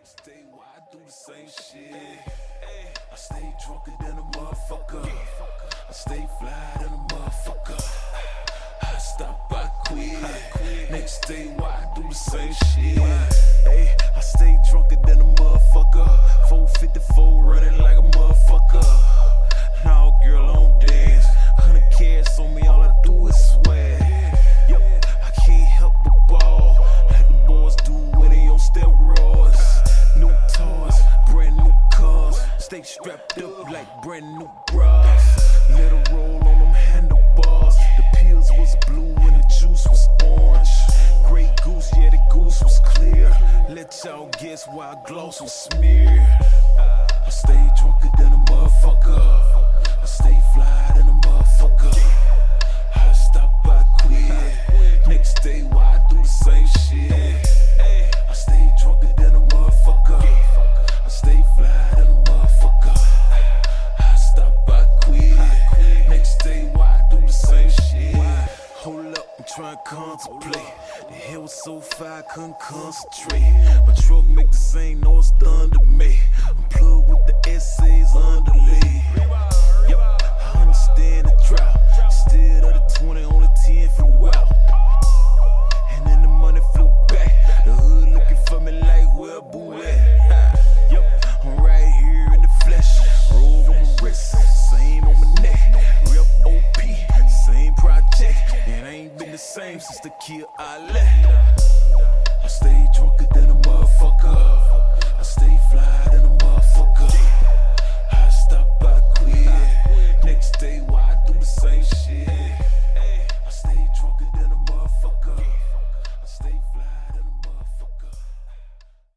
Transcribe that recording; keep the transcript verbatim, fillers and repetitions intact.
Next day, why I do the same shit? I stay drunker than a motherfucker. I stay fly than a motherfucker. I stop, I quit. Next day, why I do the same shit? Hey, I stay drunker than a motherfucker. four fifty-four running like a motherfucker. Now, girl, I don't dance. Hundred cash on me, all I do is swag. Yep, I can't help but ball like the boys do when they on steroids. New toys, brand new cars. Stay strapped up like brand new bras. Let her roll on them handlebars. The pills was blue and the juice was orange. Grey goose, yeah, the goose was clear. Let y'all guess why gloss was smeared. I stay drunker than a motherfucker. I stay fly than a motherfucker. I stop, I quit. Next day, why I do the same shit? I stay drunker than a motherfucker. I stay fly than a motherfucker. I stop, I quit. Next day, why I do the same shit? Hold up, I'm trying to contemplate. The hell was so far, I couldn't concentrate. My truck make the same noise thunder me. I'm plugged with the essays underlay. Yep, I understand the drought. Still at the twenty, only ten.